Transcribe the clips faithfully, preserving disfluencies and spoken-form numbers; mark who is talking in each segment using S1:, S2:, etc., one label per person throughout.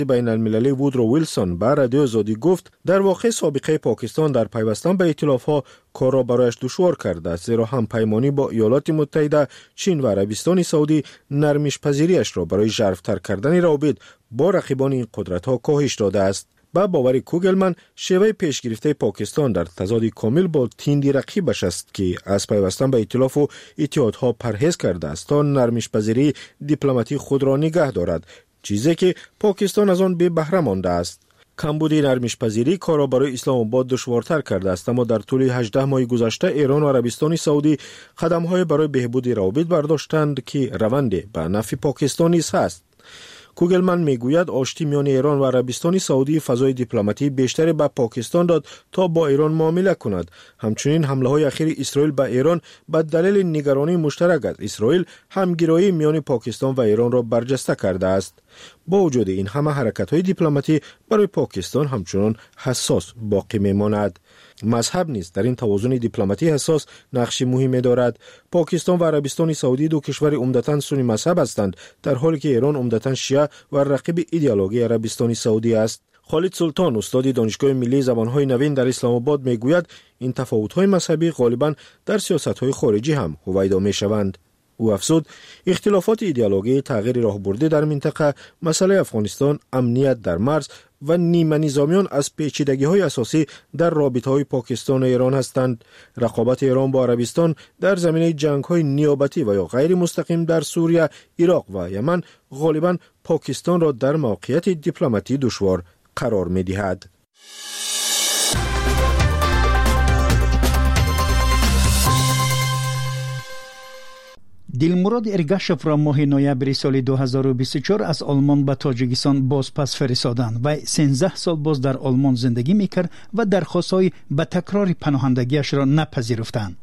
S1: بین المللی وودرو ویلسون بر رادیو آزادی گفت در واقع سابقه پاکستان در پیوستن به ائتلاف‌ها کار را برایش دشوار کرده است، زیرا هم پیمانی با ایالات متحده، چین و عربستان سعودی نرمش پذیریش را برای ژرف‌تر کردن روابط با رقیبان این قدرت‌ها کاهش داده است. با باور کوگلمن، شیوه پیشگرفته پاکستان در تضاد کامل با تیندی رقیبش است که از پیوستن به ائتلاف و اتحادها پرهیز کرده است تا نرمش پذیری دیپلماتی خود را نگه دارد، چیزی که پاکستان از آن بی بهره مانده است. کمبود نرمش پذیری کار را برای اسلام آباد دشوارتر کرده است، اما در طول هجده ماه گذشته ایران و عربستان سعودی قدم‌های برای بهبود روابط برداشتند که روند به نفع پاکستان نیز است. کوگلمن میگوید آشتی میان ایران و عربستان سعودی فضای دیپلماتی بیشتری به پاکستان داد تا با ایران معامله کند. همچنین حمله های اخیر اسرائیل به ایران به دلیل نگرانی مشترک از اسرائیل همگرایی میان پاکستان و ایران را برجسته کرده است. با وجود این همه حرکت های دیپلماتی برای پاکستان همچنان حساس باقی میماند. مذهب نیز در این توازن دیپلماتی حساس نقش مهمی دارد. پاکستان و عربستان سعودی دو کشور عمدتاً سنی مذهب هستند، در حالی که ایران عمدتاً شیعه و رقیب ایدئولوژی عربستان سعودی است. خالد سلطان، استاد دانشگاه ملی زبانهای نوین در اسلام آباد، میگوید این تفاوت‌های مذهبی غالباً در سیاست‌های خارجی هم هویدا می‌شوند. او افزود اختلافات ایدئولوژی، تغییر راهبردی در منطقه، مسئله افغانستان، امنیت در مرز و نیمه نظامیان از پیچیدگی‌های اساسی در رابطه‌های پاکستان و ایران هستند. رقابت ایران با عربستان در زمینه جنگ‌های نیابتی و یا غیر مستقیم در سوریه، عراق و یمن غالباً پاکستان را در موقعیت دیپلماتی دشوار قرار می‌دهد.
S2: دلمراد ارگاشف را ماه نوامبر سال دو هزار و بیست و چهار از آلمان به تاجیکستان باز پس فرستادند و سیزده سال باز در آلمان زندگی میکرد و درخواست‌های به تکرار پناهندگیش را نپذیرفتند.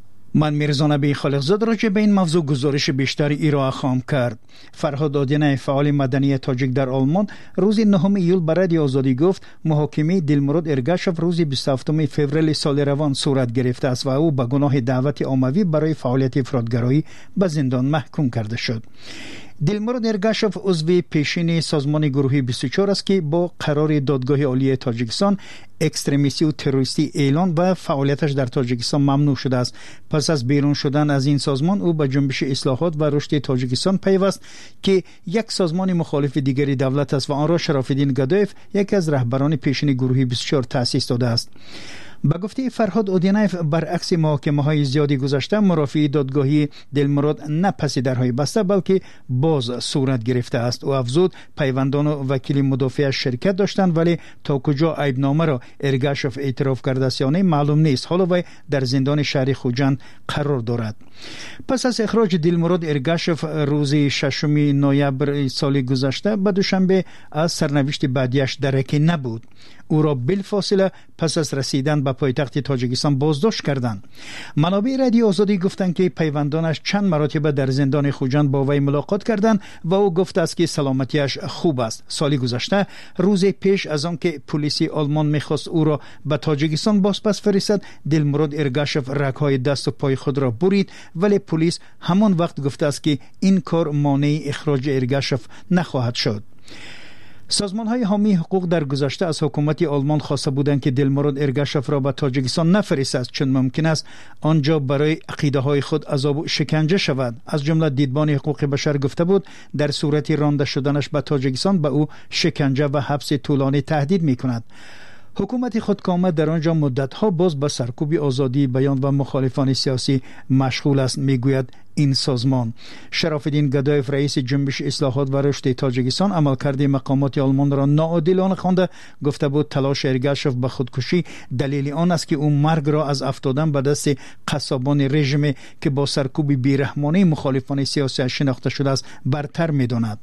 S2: من میرزا نبی خالقزاد راجع به این موضوع گزارش بیشتری ارائه خواهم کرد. فرهاد آدینه، فعال مدنی تاجیک در آلمان، روز نهم ایول به رادیو آزادی گفت محاکمه دلمراد ارگاشف روز بیست و هفتم فوریه سال روان صورت گرفته است و او به گناه دعوت عمومی برای فعالیت افراطگرایی به زندان محکوم کرده شد. دلمراد ارگاشف عضو پیشین سازمان گروهی بیست و چهار است که با قرار دادگاه عالی تاجیکستان اکستریمیستی و تروریستی اعلان و فعالیتش در تاجیکستان ممنوع شده است. پس از بیرون شدن از این سازمان او به جنبش اصلاحات و رشد تاجیکستان پیوست که یک سازمان مخالف دیگری دولت است و آن را شراف‌الدین گدایف، یکی از رهبران پیشین گروهی بیست و چهار، تأسیس داده است. به گفته فرهاد اودینایف، برعکس محاکمه‌های زیادی گذشته، مرافعه دادگاهی دلمراد نه پس درهای بسته بلکه باز صورت گرفته است. او افزود پیوندان و وکیل مدافع شرکت داشتند، ولی تا کجا عیبنامه را ارگاشف اعتراف کرده است یا نه معلوم نیست. حالا وی در زندان شهر خوجند قرار دارد. پس از اخراج دلمراد ارگاشف روز ششم نوامبر سال گذشته به دوشنبه از سرنوشت بعدیش درکی نبود. او را بالفاصله پس از رسیدن به پایتخت تاجیکستان بازداشت کردند. منابع رادیو آزادی گفتند که پیوندانش چند مرتبه در زندان خوجند با وی ملاقات کردند و او گفته است که سلامتیش خوب است. سال گذشته روز پیش از آن که پلیس آلمان می‌خواست او را به تاجیکستان بازپس فرستد، دلمراد ارگاشف رگ‌های دست و پای خود را برید، ولی پلیس همان وقت گفته است که این کار مانع اخراج ارگاشف نخواهد شد. سازمان‌های حامی حقوق در گذشته از حکومت آلمان خواسته بودند که دلمراد ارگاشف را به تاجیکستان نفرستد، چون ممکن است آنجا برای عقیده‌های خود عذاب و شکنجه شود. از جمله دیدبان حقوق بشر گفته بود در صورت رانده شدنش به تاجیکستان به او شکنجه و حبس طولانی تهدید می‌کند. حکومت خودکامه در آنجا مدت‌ها باز به سرکوب آزادی بیان و مخالفان سیاسی مشغول است، میگوید این سازمان. شراف‌الدین گدایف، رئیس جنبش اصلاحات و رشد تاجیکستان، عملکرد مقامات آلمان را ناعادلانه خوانده، گفته بود تلاش ارگاشف به خودکشی دلیل آن است که او مرگ را از افتادن به دست قصابان رژیم که با سرکوب بیرحمانه مخالفان سیاسی شناخته شده است برتر می‌داند.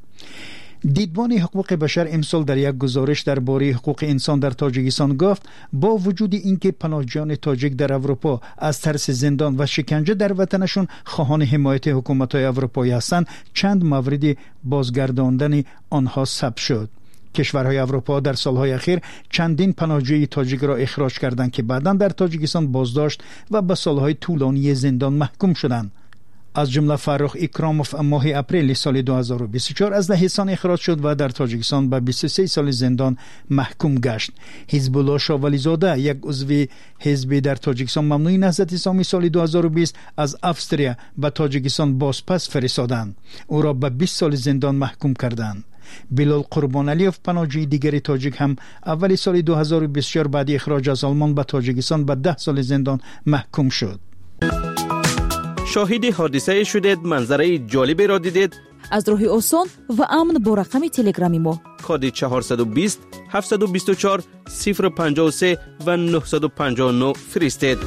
S2: دیدبان حقوق بشر امسال در یک گزارش درباره حقوق انسان در تاجیکستان گفت با وجود اینکه پناهجویان تاجیک در اروپا از ترس زندان و شکنجه در وطنشون خواهان حمایت حکومت‌های اروپایی هستند، چند مورد بازگرداندن آنها ثبت شد. کشورهای اروپا در سالهای اخیر چندین پناهجوی تاجیک را اخراج کردند که بعداً در تاجیکستان بازداشت و به سالهای طولانی زندان محکوم شدند. از جمله فرخ اکراموف ماه اپریل سال دو هزار و بیست و چهار از دهستان اخراج شد و در تاجیکستان به بیست و سه سال زندان محکوم گشت. حزب الله شاولی زاده، یک عضو حزب در تاجیکستان ممنوع نهضت اسلامی، سال دو هزار و بیست از استرالیا به تاجیکستان بازپس فرستادند. او را به بیست سال زندان محکوم کردند. بلال قربانعلیوف، پناهجوی دیگری تاجیک، هم اول سال دو هزار و بیست و چهار بعد اخراج از آلمان به تاجیکستان به ده سال زندان محکوم شد.
S3: شاهد حادثه شدید، منظره جالبی را دیدید؟
S4: از راه آسان و امن با رقم تلگرامی ما
S3: کد چهارصد و بیست هفتصد و بیست و چهار صفر پنجاه و سه و نهصد و پنجاه و نه فرستید.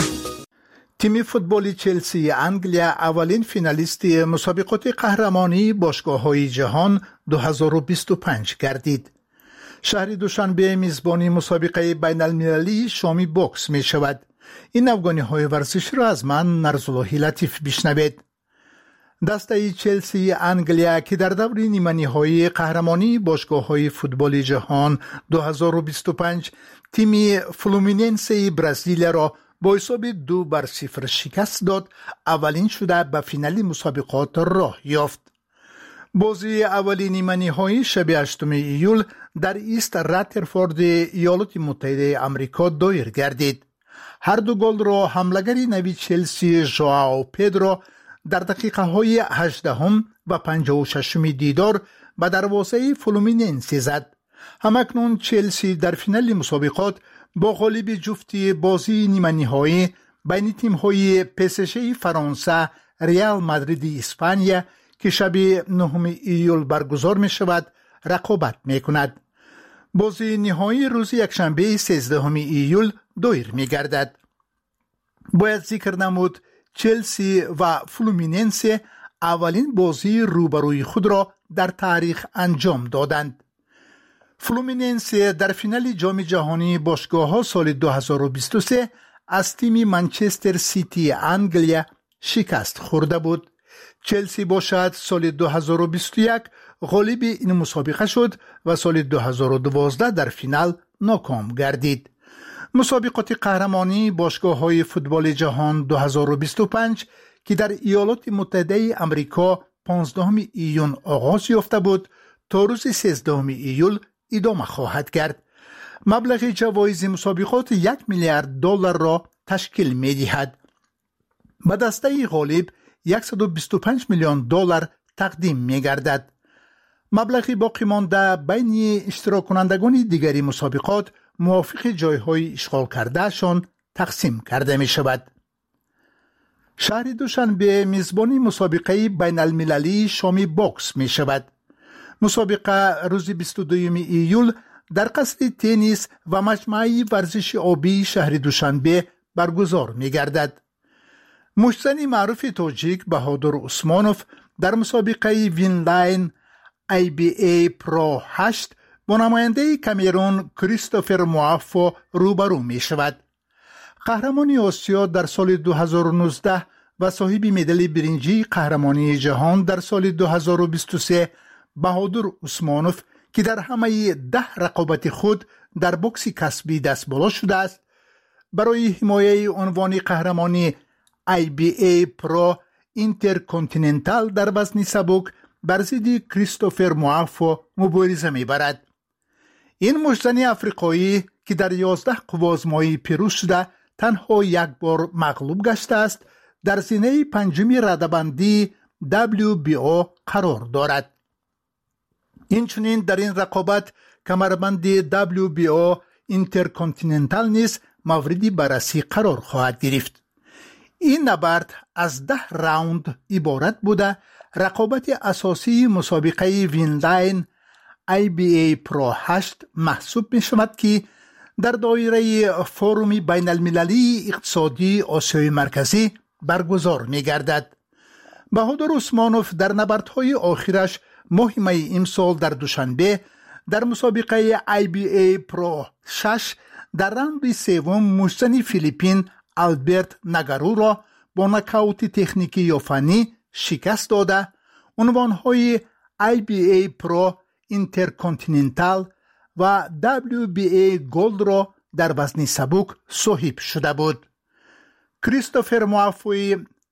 S5: تیم فوتبال چلسی انگلیا اولین فینالیست مسابقات قهرمانی باشگاه‌های جهان دو هزار و بیست و پنج گردید. شهر دوشنبه میزبانی مسابقه بین المللی شامی باکس می شود. این افغانی ورزش را از من نرزاللهی لطیف بشنوید. دسته چلسی انگلیا که در دور نیمه نهایی قهرمانی باشگاه‌های فوتبال جهان دو هزار و بیست و پنج تیم فلومیننس برزیل را با حساب دو بر صفر شکست داد، اولین شده به فینال مسابقات راه یافت. بازی اولی نیمه نهایی شب هشتم ایول در ایست راترفورد ایالات متحده آمریکا دایر گردید. هر دو گل را حمله‌گر نوی چلسی ژائو پدرو در دقیقه های هجدهم و پنجاه و ششم دیدار به دروازه فلومیننس زد. همکنون چلسی در فینال مسابقات با غالب جفتی بازی نیمه نهایی بین تیم‌های پی اس ژی فرانسه، ریال مادرید اسپانیا که شب نهم ایول برگزار می شود رقابت می کند. بازی نهایی روز یکشنبه سیزدهم ایول دایر می گردد. باید ذکر نمود چلسی و فلومیننس اولین بازی روبروی خود را در تاریخ انجام دادند. فلومیننس در فینال جام جهانی باشگاه‌ها سال دو هزار و بیست و سه از تیم منچستر سیتی انگلیا شکست خورده بود. چلسی باشد سال دو هزار و بیست و یک غالب این مسابقه شد و سال دو هزار و دوازده در فینال ناکام گردید. مسابقات قهرمانی باشگاه‌های فوتبال جهان دو هزار و بیست و پنج که در ایالات متحده آمریکا پانزدهم ایون آغاز یافته بود تا روز سیزدهم ایول ادامه خواهد کرد. مبلغ جوایز مسابقات یک میلیارد دلار را تشکیل می دهد. به دسته غالب صد و بیست و پنج میلیون دلار تقدیم می گردد. مبلغ باقی مانده بین اشتراک کنندگان دیگری مسابقات موافق جایهای اشغال کردهشان تقسیم کرده می شود. شهر دوشنبه میزبانی مسابقه بین المللی شامی باکس می شود. مسابقه روز بیست و دوم ایول در قصر تنیس و مجمع ورزش آبی شهر دوشنبه برگزار می گردد. مشتزن معروف تاجیک بهادر عثمانوف در مسابقه وینلاین آی بی ای پرو هشت با نماینده کامرون کریستوفر موافو روبرو می شود. قهرمانی آسیا در سال دو هزار و نوزده و صاحب مدال برنجی قهرمانی جهان در سال دو هزار و بیست و سه بهادر عثمانوف که در همه ده رقابت خود در بوکس کسبی دست بالا شده است، برای حمایه عنوان قهرمانی آی بی ای پرو اینترکانتیننتال در وزن سبک بر ضد کریستوفر موافو مبارزه می‌برد. این مشتزن افریقایی که در یازده قوازمایی پیروز شده تنها یک بار مغلوب گشته است، در زینه پنجمی رده‌بندی دبلیو بی او قرار دارد. اینچنین در این رقابت کمربند دبلیو بی او اینترکانتیننتال نیز مورد بررسی قرار خواهد گرفت. این نبرد از ده راوند عبارت بوده. رقابت اساسی مسابقه وینلاین آی بی ای پرو هشت محسوب می شود که در دایره فوروم بین المللی اقتصادی آسیای مرکزی برگزار می گردد. بهادر عثمانوف در نبردهای آخرش ماه می امسال در دوشنبه در مسابقه آی بی ای پرو شش در راند سوم مشتزن فیلیپین آلبرت نگارو را با نکاوت تکنیکی یا فنی شکست داده عنوانهای آی بی ای پرو اینترکانتیننتال و دبلیو بی ای گولد را در وزن سبک صاحب شده بود. کریستوفر موافوی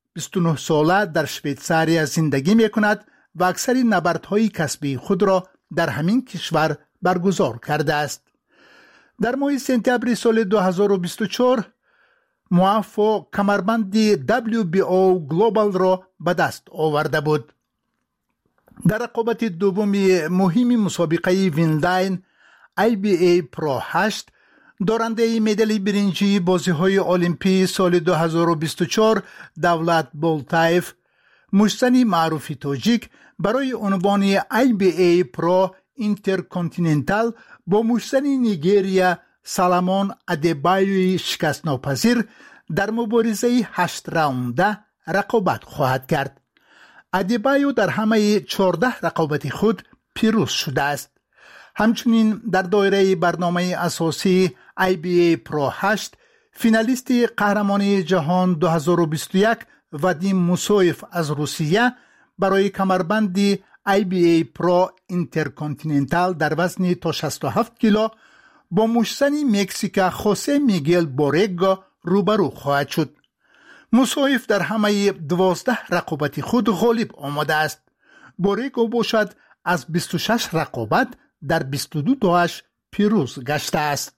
S5: بیست و نه ساله در شویتزاریا زندگی می کند و اکثر نبردهای کسبی خود را در همین کشور برگزار کرده است. در ماه سپتامبر سال دو هزار و بیست و چهار موفق کمربند دبلیو بی او گلوبال را به دست آورده بود. در رقابت دوم مهم مسابقه وینداین آی بی ای پرو هشت دارنده مدال برنجی بازی‌های المپی سال دو هزار و بیست و چهار دولت بولتایف مجتنی معروف تاجیک برای عنوان آی بی ای پرو اینترکانتیننتال با مجتنی نیگریا سالامون ادبایوی شکست ناپذیر در مبارزه هشت راونده رقابت خواهد کرد. ادبایو در همه چهارده رقابت خود پیروز شده است. همچنین در دایره برنامه اساسی آی بی ای پرو هشت فینالیست قهرمانی جهان دو هزار و بیست و یک وادیم موسویف از روسیه برای کمربند آی بی ای پرو اینترکانتیننتال در وزن تا شصت و هفت کیلو با مشتنی مکزیکا خوسه میگل بورگا روبرو خواهد شد. موسویف در همه دوازده رقابت خود غالب آمده است. بورگا باشد از بیست و شش رقابت در بیست و دو تاش پیروز گشته است.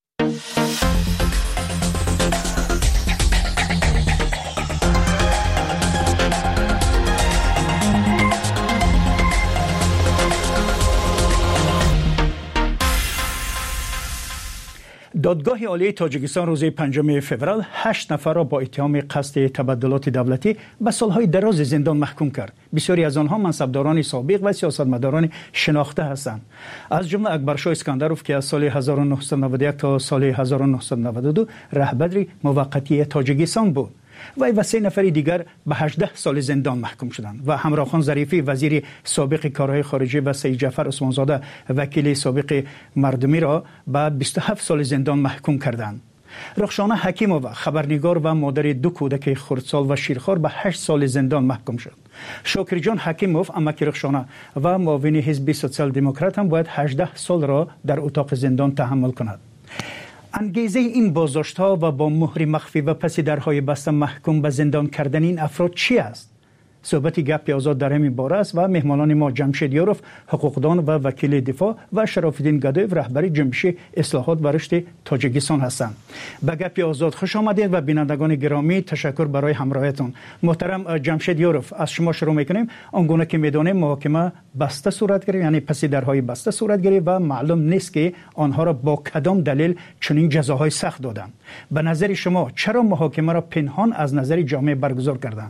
S2: دادگاه عالی تاجیکستان روز پنجم فوریه هشت نفر را با اتهام قصد تبدلات دولتی به سالهای دراز زندان محکوم کرد. بسیاری از آنها منصبداران سابق و سیاستمداران شناخته هستند. از جمله اکبرشاه اسکندروف که از سال هزار و نهصد و نود و یک تا سال هزار و نهصد و نود و دو رهبر موقتی تاجیکستان بود. وی و سه نفر دیگر به هجده سال زندان محکوم شدند و همراهخان ظریفی وزیر سابق کارهای خارجه و سید جعفر عثمانزاده وکیل سابق مردمی را به بیست و هفت سال زندان محکوم کردند. رخشانه حکیمووا خبرنگار و مادر دو کودک خردسال و شیرخوار به هشت سال زندان محکوم شد. شاکر جان حکیموف امک رخشانه و معاون حزب سوسیال دموکرات هم باید هجده سال را در اتاق زندان تحمل کند. انگیزه این بازداشت‌ها و با مهر مخفی و پس درهای بسته محکوم به زندان کردن این افراد چی است؟ صحبت گپ آزاد در همین باره است و مهمانان ما جمشید یاروف حقوقدان و وکیل دفاع و شراف‌الدین گدایف رهبر جنبش اصلاحات و رشد تاجیکستان هستند. به گپ آزاد خوش آمدید و بینندگان گرامی تشکر برای همراهیتون. محترم جمشید یاروف، از شما شروع می‌کنیم. آنگونه که می‌دانیم محاکمه بسته صورت گرفت، یعنی پس درهای بسته صورت گرفت و معلوم نیست که آنها را با کدام دلیل چنین جزاهای سخت دادند. به نظر شما چرا محاکمه را پنهان از نظر جامعه برگزار کردند؟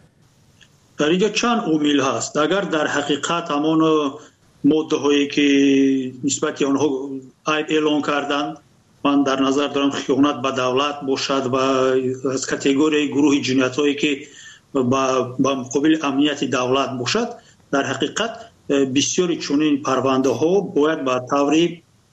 S6: در اینجا چند عامل هست. اگر در حقیقت همان ماده هایی که نسبت آنها اعلان کردند من در نظر دارم خیانت به دولت باشد و از کاتگوری گروه جنایت هایی که با مقابل امنیت دولت باشد، در حقیقت بسیاری چنین پرونده ها باید به طور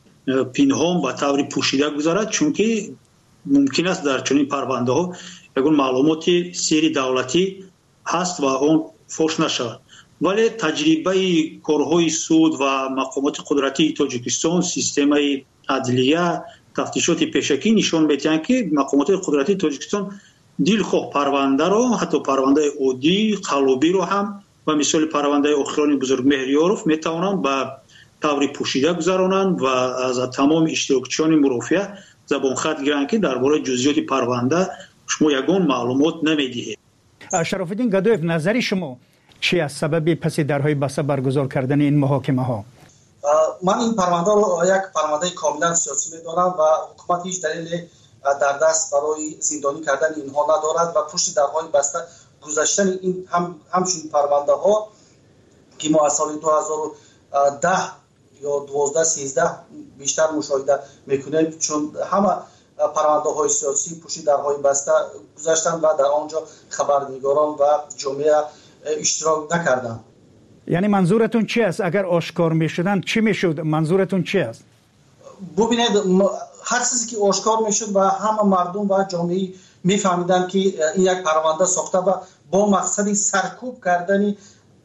S6: پنهان به طور پوشیده گذارد، چون که ممکن است در چنین پرونده ها یگان معلومات سری دولتی هست و اون فوش نشود. ولی تجربه کارهای سود و مقامات قدرتی تاجیکستان، سیستم عدلیه، تفتیشات پیشکی نشان میدهند که مقامات قدرتی تاجیکستان دلخواه پرونده را، حتی پرونده عادی قلابی رو هم و مثال پرونده اخران بزرگ مهریاروف میتوانند به طور پوشیده گذرانند و از تمام اشتراکچیان مرافعه زبان خط گیرند که درباره جزئیات پرونده شما یگان معلومات نمیدهید.
S2: شراف‌الدین گدایف، نظر شما چی از سبب پس درهای بسته برگزار کردن این محاکمه ها؟
S7: من این پرونده رو یک پرونده کاملا سیاسی می‌دانم و حکومت هیچ دلیل در دست برای زندانی کردن اینها ندارد و پشت درهای بسته گذاشتن این هم همچین پرونده ها که ما از سال دو هزار و ده یا دوازده سیزده بیشتر مشاهده میکنیم، چون همه پرونده های سیاسی پشت درهای بسته گذاشتن و در آنجا خبرنگاران و جامعه اشتراک نکردن.
S2: یعنی منظورتون چی است؟ اگر آشکار میشدن چی میشد؟ منظورتون چی است؟
S7: ببینید، هر چیزی که آشکار میشد و همه مردم و جامعه میفهمیدن که این یک پرونده ساخته و با مقصد سرکوب کردن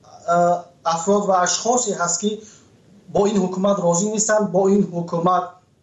S7: افراد و اشخاصی هست که با این حکومت راضی نیستن، با این حکومت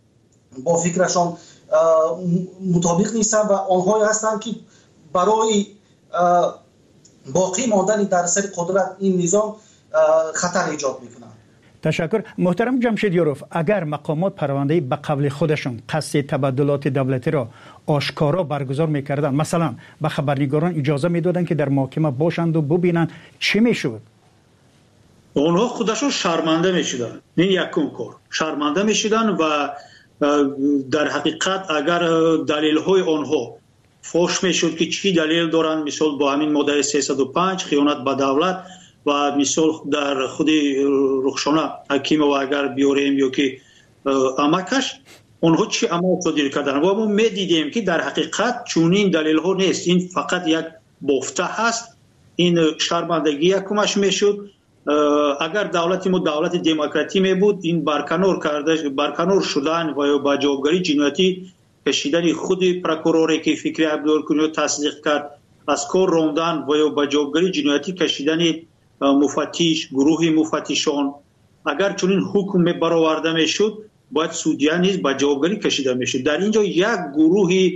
S7: با فکرشان مطابق نیستن و آنهایی هستند که برای باقی ماندن در سر قدرت این نظام خطر ایجاد میکنه.
S2: تشکر. محترم جمشید یاروف، اگر مقامات پرونده به قول خودشون قصد تبادلات دولتی را آشکارا برگزار میکردن، مثلا به خبرنگاران اجازه میدادن که در محکمه باشند و ببینن، چی میشد؟
S6: اونها خودشون شرمنده میشدن. این یکم کار شرمنده میشدن و در حقیقت اگر دلیل های اونها فوش میشد که چی دلیل دارن، مثال با همین ماده سیصد و پنج خیانت به دولت و مثال در خود رخشانه حکیم و اگر بیاریم یا که امکش اونها چی عمل صادر کردن و ما میدیدیم که در حقیقت چونین دلیل ها نیست، این فقط یک بافته هست. این شرمندگی یکمش میشد. اگر دولت ما دولت دموکراتی می بود، این برکنار کرده برکنار شدن و یا با جوابگری جنایتی کشیدن خود پروکوروری که فکری عبدالکنی تصدیق کرد از کار راندن و یا با جوابگری جنایتی کشیدن مفتش گروه مفتشان، اگر چنین حکم برآورده میشد باید سودیا نیز با جوابگری کشیده میشد. در اینجا یک گروه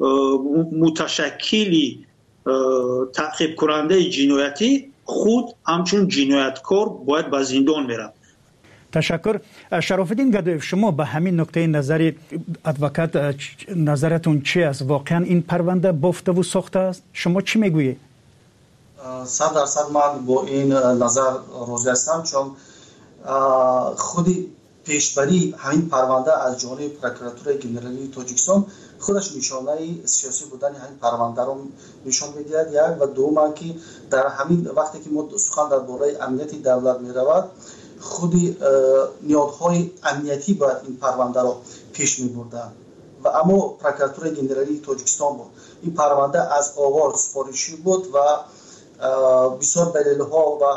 S6: متشکلی تعقیب کننده جنایتی خود همچون جنایتکار باید به زندان میره.
S2: تشکر. شرافالدین گدایف، شما به همین نکته نظر ادوکات نظرتون چی است؟ واقعا این پرونده بافته و ساخته است؟ شما چی میگویید؟
S7: صد درصد من با این نظر راضی هستم، چون خودی پیشبری همین پرونده از جانب پروکراتور گنرالی تاجیکستان خودش نشانه سیاسی بودن همین پرونده رو نشان می‌دهد. یک و دوم که در همین وقتی که ما سخن درباره امنیت دولت می‌رود، خودی نیازهای امنیتی باید این پرونده رو پیش می‌بردن و اما پروکراتور گنرالی تاجیکستان بود. این پرونده از آغاز سفارشی بود و بسیار دلیل‌ها و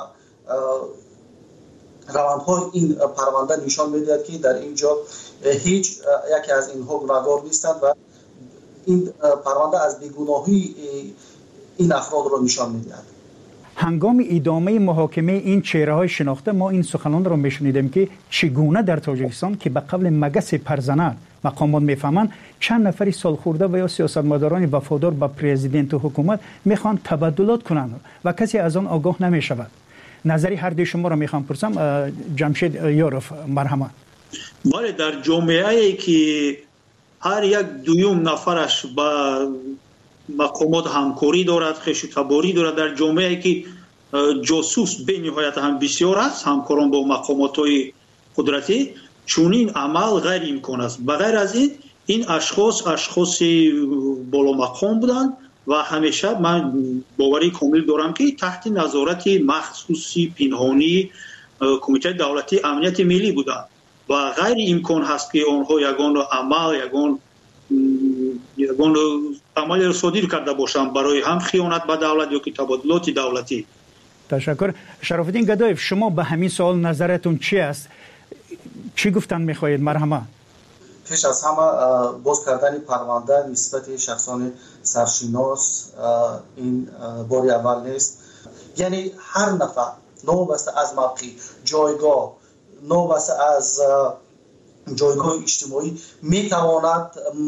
S7: روندهای این پرونده نشان می‌دهد که در اینجا هیچ یکی از اینها گناهکار نیستند و این پرونده از بیگناهی این افراد را نشان می‌دهد.
S2: هنگام ادامه محاکمه این چهره‌های شناخته ما این سخنان را می‌شنیدیم که چگونه در تاجیکستان که به قبل مگس پرزنان مقامات میفهمند چند نفری سالخورده و یا سیاستمداران وفادار به پرزیدنت و حکومت میخوان تبادلات کنند و کسی از آن آگاه نمیشود. نظری هر دوی شما را میخوام پرسم. جمشید یاروف، مرحمت.
S6: بله، در جامعه‌ای که هر یک دویم نفرش با مقامات همکاری دارد، خویش تباری دارد، در جامعه‌ای که جاسوس به نهایت هم بسیار است، همکاران با مقامات‌های قدرتی، چونین عمل غیر امکان است. بغیر از این این اشخاص اشخاص بالا مقام بودند و همیشه من باوری کامل دارم که تحت نظارت مخصوصی پنهانی کمیته دولتی امنیت ملی بودند و غیر امکان هست که آنها یگان عمل یگان یگان عمل را صادر کرده باشند برای هم خیانت به دولت یا که تبادلات دولتی.
S2: تشکر. شرافالدین گدایف، شما به همین سوال نظرتون چی است؟ چی گفتن میخواهید؟ مرحمت.
S7: پیش از همه باز کردن پرونده نسبت شخصان سرشناس این باری اول نیست. یعنی هر نفر نوبسته از موقع جایگاه، نوبسته از جایگاه اجتماعی میتواند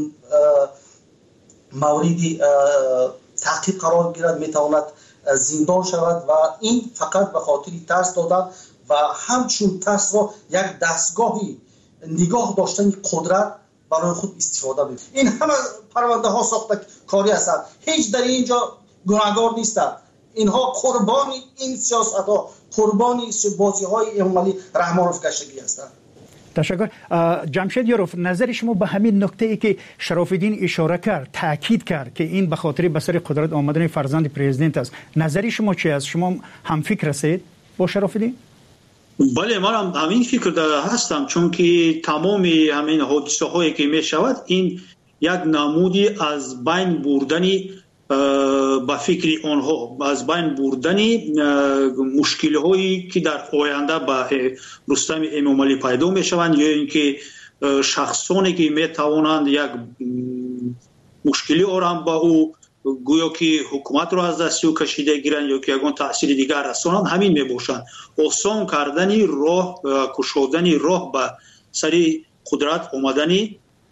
S7: موردی تعقیب قرار گیرد، میتواند زندان شود و این فقط به خاطر ترس دادن و همچون ترس را یک دستگاهی نگاه داشتن قدرت برای خود استفاده بید. این همه پرونده ها ساخته کاری هستند، هیچ در اینجا گناهکار نیستند. اینها قربانی این سیاست ها، قربانی بازی های عملی رحمانوف کشگی هستند.
S2: تشکر. جمشید یاروف، نظر شما به همین نکته ای که شرافالدین اشاره کرد، تاکید کرد که این به خاطر به سر قدرت آمدن فرزند پرزیدنت است، نظر شما چی است؟ شما هم فکر هستید با شرافالدین؟
S6: بله، من هم همین فکر داره هستم، چون که تمام همین حادثه هایی که می شود این یک نمودی از بین بردنی با فکر آنها، از بین بردنی مشکل هایی که در آینده با رستم امامعلی پیدا می شوند یا اینکه شخصانی که می توانند یک مشکلی آرام با او گویا که حکومت رو از دست او کشیده گیرن یا که یگان تأثیر دیگر رسانند، همین می باشند. آسان کردنی راه، کشودنی راه به سری قدرت آمدنی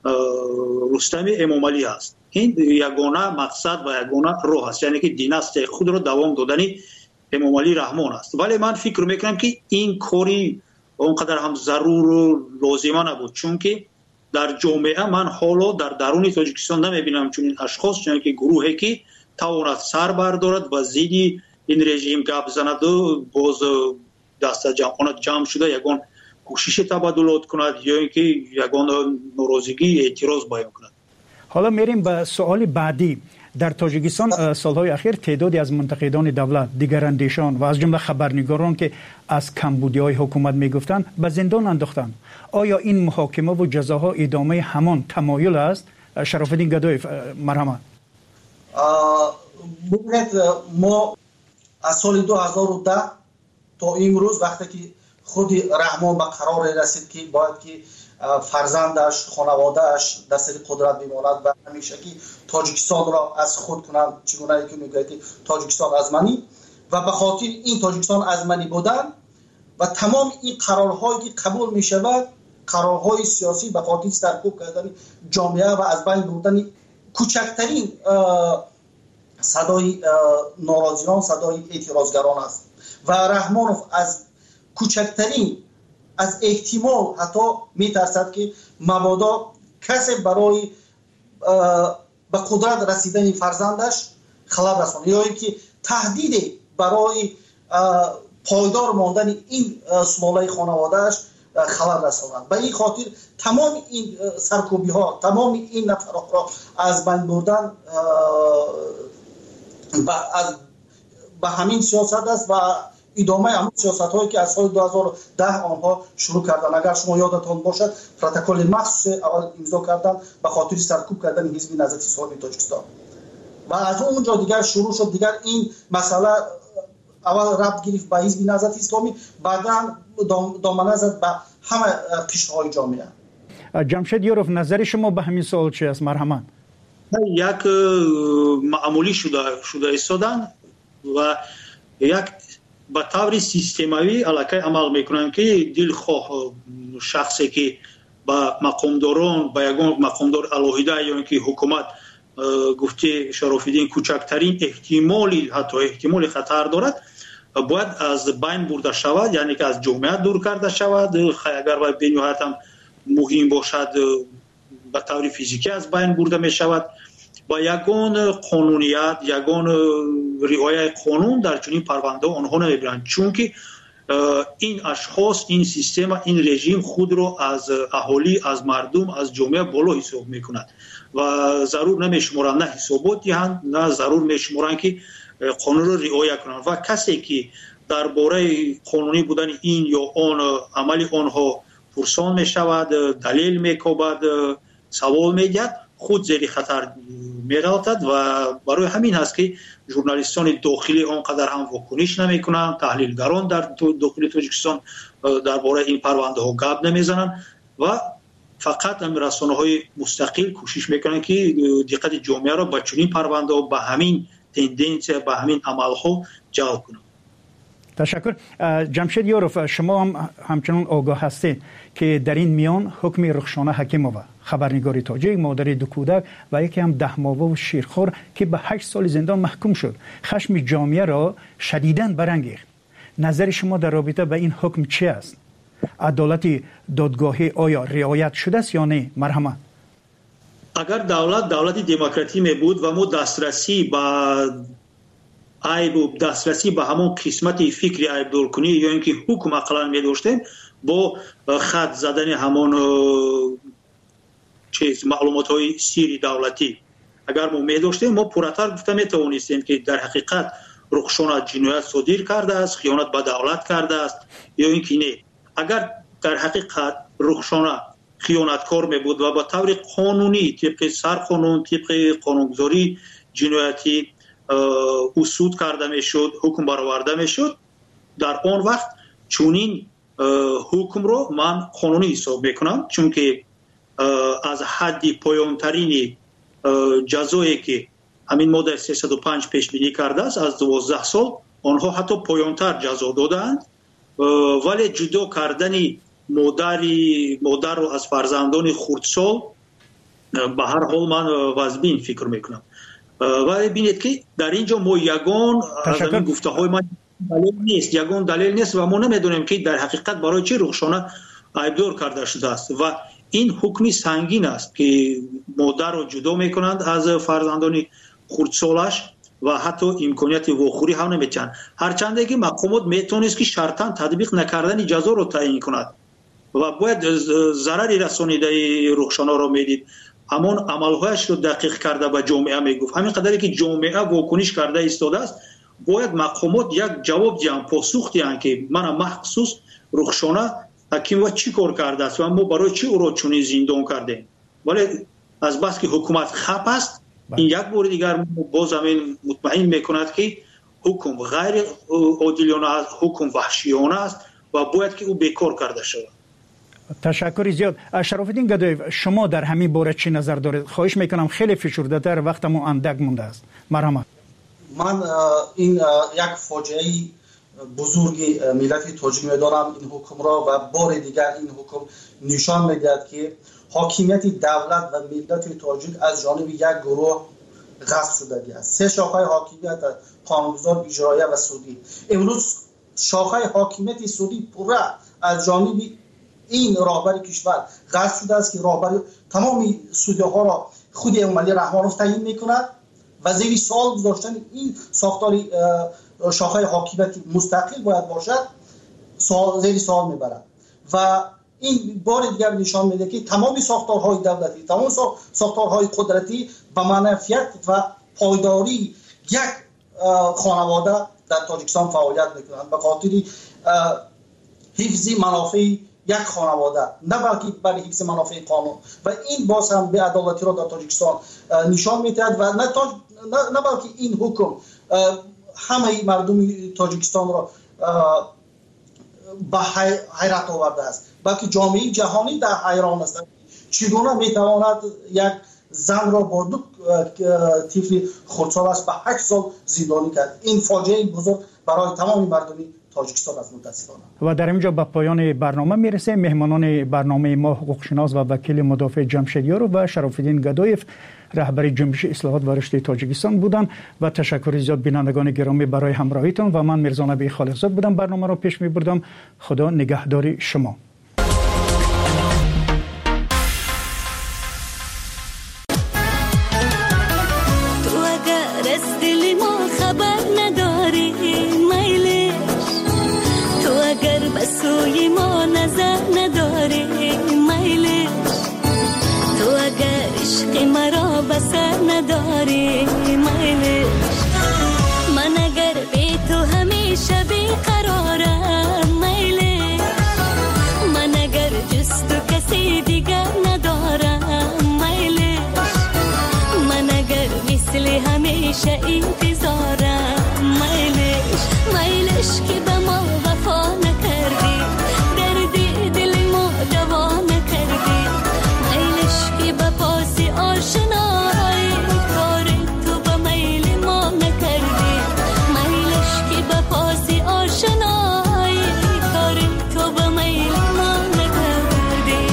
S6: رستم امامعلی است. این یگانه مقصد و یگانه راه است، یعنی که دیناستی خود رو دوام دادنی امامعلی رحمان است. ولی من فکر میکنم که این کاری اونقدر هم ضرور و لازمه نبود، چون که در جامعه من حالا در درون تاجیکستان نمیبینم چون این اشخاص، چون که گروهی که تواند سر بردارد و زیدی این رژیم گپ زند و باز دست جمع جمع شده یگان کوشش تبادلات کند یا اینکه یگان ناراضگی اعتراض بیان کند.
S2: حالا میریم به سوال بعدی. در تاجیکستان سالهای اخیر تعدادی از منتقدان دولت، دیگراندیشان و از جمله خبرنگاران که از کمبودی‌های حکومت میگفتند به زندان انداختند. آیا این محاکمه و جزاها ادامه همان تمایل است؟ شرافالدین گدایی مرحمت.
S7: ببینید ما از سال دو هزار و ده تا امروز وقتی که خود رحمان به قرار رسید که باید که فرزندش، خانوادهش در سر قدرت بماند و همیشه که تاجیکستان را از خود کنند، چگونه که میگه که تاجیکستان از منی و به خاطر این تاجیکستان از منی بودن و تمام این قرارهایی که قبول می شود، قرارهای سیاسی به خاطر سرکوب کردن جامعه و از بین بردن کوچکترین صدای ناراضیان، صدای اعتراضگران است و رحمانوف از کوچکترین از احتمال حتی میترسد که مبادا کسی برای به قدرت رسیدن فرزندش خلل رساند یا اینکه تهدید برای پایدار ماندن این سلاله خانوادهش خلل رساند. به این خاطر تمام این سرکوبی ها، تمام این نفرات را از بین بردن به همین سیاست است و ادامه همون سیاست هایی که از سال دو هزار و ده آنها شروع کردن. اگر شما یادتان باشد پروتکل مخصوص اول امضا کردن به خاطر سرکوب کردن حزب نهضت اسلامی تاجیکستان و از اونجا دیگر شروع شد. دیگر این مسئله اول ربط گرفت به حزب نهضت اسلامی، بعدا دامنه زد به همه قشرهای جامعه.
S2: جمشید یوروف، نظر شما به همین سوال چی است؟ مرحمت.
S6: یک معمولی شده شده ایستادن و یک به طور سیستماوی علاقه عمل میکنن که دلخواه شخصی که با مقامداران با یگان مقامدار الهیده یا اینکه حکومت گفته شرافالدین کوچکترین احتمالی حتی احتمال خطر دارد باید از بین برده شود، یعنی که از جامعه دور کرده شود. اگر باید به نهایت هم مهم باشد به طور فیزیکی از بین برده می شود. با یگان قانونیت، یگان رعایت قانون در چنین پرونده آنها نمیبرند، چون که این اشخاص، این سیستم، این رژیم خود رو از اهالی، از مردم، از جامعه بالا حساب میکند و ضرور نمیشمارند نه حسابات دهند، نه ضرور میشمارند که قانون رو رعایت کنند و کسی که درباره قانونی بودن این یا آن عمل آنها پرسان میشود، دلیل میکوبد، سوال میگد، خود زیر خطر می‌افتد و برای همین هست که ژورنالیستان داخلی آنقدر هم واکنش نمی‌کنند، تحلیلگران در داخل تاجیکستان درباره این پرونده ها گپ نمیزنند و فقط هم رسانه‌های مستقل کوشش میکنند که دقت جامعه را به چنین پرونده ها، به همین تندنسی، به همین عمل‌ها جلب کنند.
S2: تشکر. جمشید یوروف، شما هم همچنان آگاه هستید که در این میان حکم رخشانه حکیمووا، خبرنگاری تاجیک، مادر دو کودک و یکی هم ده ماهه و شیرخوار که به هشت سال زندان محکوم شد، خشم جامعه را شدیداً برانگیخت. نظر شما در رابطه با این حکم چی است؟ عدالت دادگاهی آیا رعایت شده است یا نه؟ مرحمت.
S6: اگر دولت دولتی دموکراتی می بود و ما دسترسی به عیب و دسترسی به همون قسمت فکری عیب دور کنی یا اینکه حکم اقلا می داشتیم با خط زدن همون چیز معلومات های سیری دولتی اگر ما می داشتیم، ما پراتر گفته می توانستیم که در حقیقت رخشانه جنایت صادر کرده است، خیانت به دولت کرده است یا اینکه نه. اگر در حقیقت رخشانه خیانتکار می بود و با طور قانونی طبق سرقانون، طبق قانونگذاری جنایتی اصول کرده می شد، حکم برآورده می شد، در آن وقت چونین حکم رو من قانونی حساب می کنم، چون که از حد پایانترین جزایی که همین ماده سیصد و پنج پیش بینی کرده است از دوازده سال، آنها حتی پایانتر جزا دادند، ولی جدا کردن مادری مادر رو از فرزندان خردسال به هر حال من واز بین فکر میکنم. و ببینید که در اینجا ما یگان از این گفته های من دلیل نیست، یگان دلیل نیست و ما نمیدونیم که در حقیقت برای چی رخشانه عیبدار کرده شده است و این حکمی سنگین است که مادر را جدا میکنند از فرزندان خردسالش و حتی امکانیت واخوری هم نمیتن. هرچند که مقامات میتونست که شرطاً تطبیق نکردن جزا را تعیین کند و باید ضرری رسانیده رخشانه را میدید، همان عملهایش رو دقیق کرده به جامعه میگفت. همین قدری که جامعه واکنش کرده ایستاده است باید مقامات یک جواب دیان، پاسخ دیان که من مخصوص رخشانه حکیم و چی کار کرده است و ما برای چی او را چنین زندان کردیم. ولی از بس که حکومت خپ است این یک بار دیگر باز همین مطمئن میکند که حکم غیر عادلانه است، حکم وحشیانه است و باید که او بیکار کرده شود.
S2: تشکر زیاد. شرافالدین گدایف، شما در همین باره چی نظر دارید؟ خواهش میکنم خیلی فشرده تر، وقتمون اندک مونده است. مرحمت.
S7: من این یک فاجعه بزرگی ملت تاجیک میدارم این حکم را و بار دیگر این حکم نشان میدهد که حاکمیت دولت و ملت تاجیک از جانب یک گروه غصب شده است. سه شاخه حاکمیت قانونگذار، اجرایی و سودی. امروز شاخه حاکمیت سودی پوره از جانب این راهبر کشور غصب شده است که راهبر تمام سودی ها را خود امالی رحمانوف تعیین میکند و زیر سوال گذاشتن این ساختار شاخه حاکمیت مستقل باید باشد سوال زیر سوال میبرد و این بار دیگر نشان میده که تمام ساختارهای دولتی، تمام ساختارهای قدرتی به منفعت و پایداری یک خانواده در تاجیکستان فعالیت میکنند به خاطر حفظ منافع یک خانواده، نه بلکه برای حفظ منافع قانون و این باز هم به عدالتی را در تاجیکستان نشان میدهد و نه, تاج... نه... نه بلکه این حکم همه مردم تاجیکستان را به حیرت آورده است، بلکه جامعه جهانی در حیران است چگونه میتواند یک زن را با دو طفل خردسال است به هشت سال زندانی کرد. این فاجعه بزرگ برای تمام مردم تاجیکستان از متاسفانه.
S2: و در اینجا به پایان برنامه میرسه. مهمانان برنامه ما حقوقشناس و وکیل مدافع جمشیدیار و شرافالدین گدایف رهبر جنبش اصلاحات و رشد تاجیکستان بودند و تشکر زیاد بینندگان گرامی برای همراهیتان و من میرزا نبی خالقزاد بودم برنامه را پیش میبردم. خدا نگهدار شما.
S8: سوی ما نظر نداری میلش، تو اگر عشق مرا بسر نداری میلش، من اگر بی تو همیشه بیقرارم میلش، من اگر جز تو کسی دیگر ندارم میلش، من اگر مثل همیشه انتظارم میلش، میلش که به ما وفا نکردی، دردی دل ما دوا نکردی، میلش که به پاس آشنایی کار تو به میل ما نکردی، میلش که به پاس آشنایی کار تو به میل ما نکردی.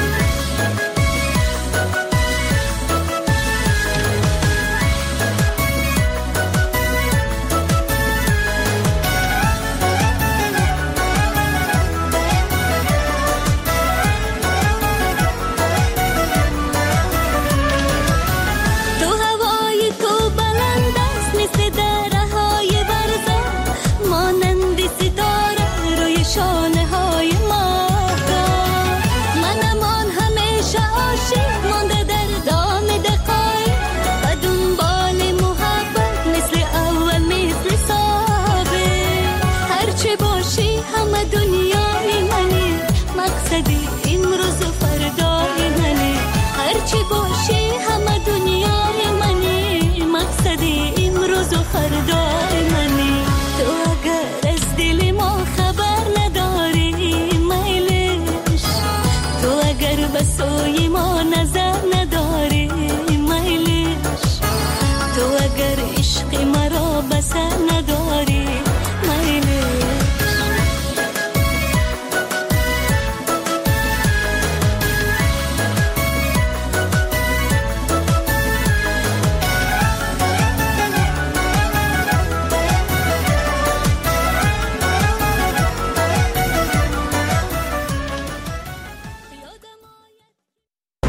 S8: فردای منی، تو اگر از دل ما خبر نداری میلش، تو اگر به سوی ما نظر نداری